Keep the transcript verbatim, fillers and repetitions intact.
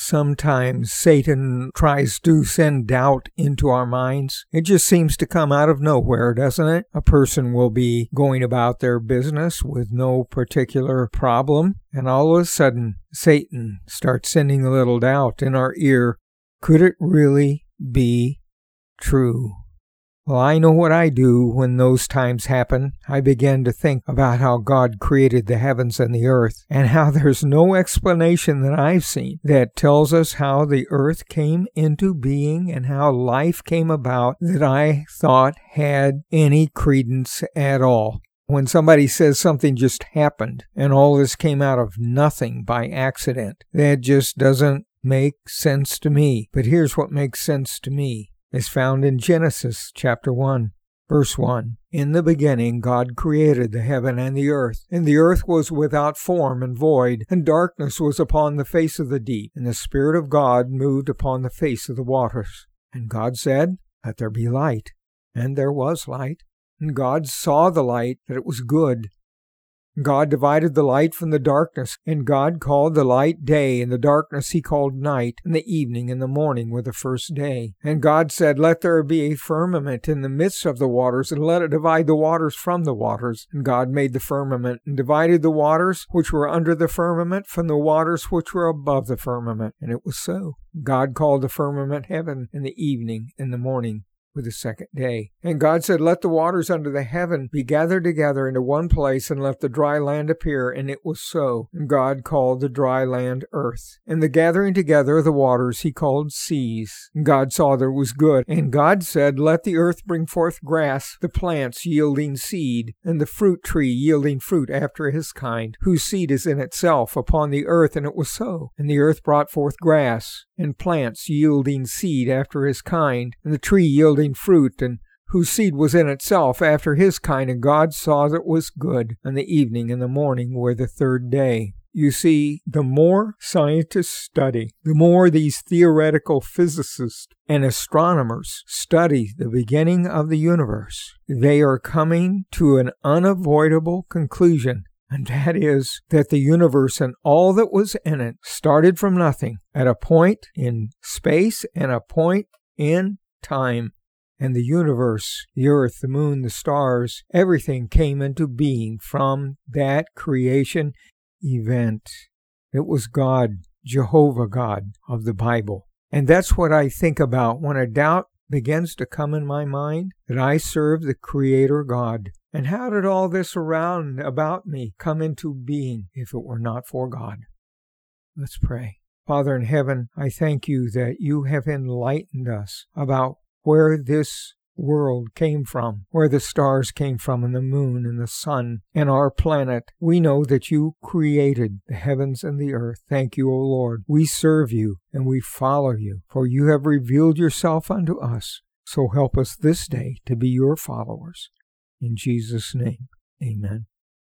sometimes Satan tries to send doubt into our minds. It just seems to come out of nowhere, doesn't it? A person will be going about their business with no particular problem, and all of a sudden, Satan starts sending a little doubt in our ear. Could it really be true? Well, I know what I do when those times happen. I begin to think about how God created the heavens and the earth, and how there's no explanation that I've seen that tells us how the earth came into being and how life came about that I thought had any credence at all. When somebody says something just happened and all this came out of nothing by accident, that just doesn't make sense to me. But here's what makes sense to me. Is found in Genesis chapter one, verse one. In the beginning God created the heaven and the earth, and the earth was without form and void, and darkness was upon the face of the deep, and the Spirit of God moved upon the face of the waters. And God said, Let there be light. And there was light. And God saw the light, that it was good. God divided the light from the darkness, and God called the light day, and the darkness he called night, and the evening and the morning were the first day. And God said, Let there be a firmament in the midst of the waters, and let it divide the waters from the waters. And God made the firmament, and divided the waters which were under the firmament from the waters which were above the firmament. And it was so. God called the firmament heaven, and the evening and the morning with the second day. And God said, Let the waters under the heaven be gathered together into one place, and let the dry land appear. And it was so. And God called the dry land earth. And the gathering together of the waters he called seas. And God saw that it was good. And God said, Let the earth bring forth grass, the plants yielding seed, and the fruit tree yielding fruit after his kind, whose seed is in itself upon the earth. And it was so. And the earth brought forth grass, and plants yielding seed after his kind, and the tree yielding fruit, and whose seed was in itself after his kind. And God saw that it was good. And the evening and the morning were the third day. You see, the more scientists study, the more these theoretical physicists and astronomers study the beginning of the universe, they are coming to an unavoidable conclusion. And that is that the universe and all that was in it started from nothing at a point in space and a point in time. And the universe, the earth, the moon, the stars, everything came into being from that creation event. It was God, Jehovah God of the Bible. And that's what I think about when a doubt begins to come in my mind, that I serve the Creator God. And how did all this around about me come into being if it were not for God? Let's pray. Father in heaven, I thank you that you have enlightened us about where this world came from, where the stars came from, and the moon and the sun and our planet. We know that you created the heavens and the earth. Thank you, O Lord. We serve you and we follow you, for you have revealed yourself unto us. So help us this day to be your followers. In Jesus' name, amen.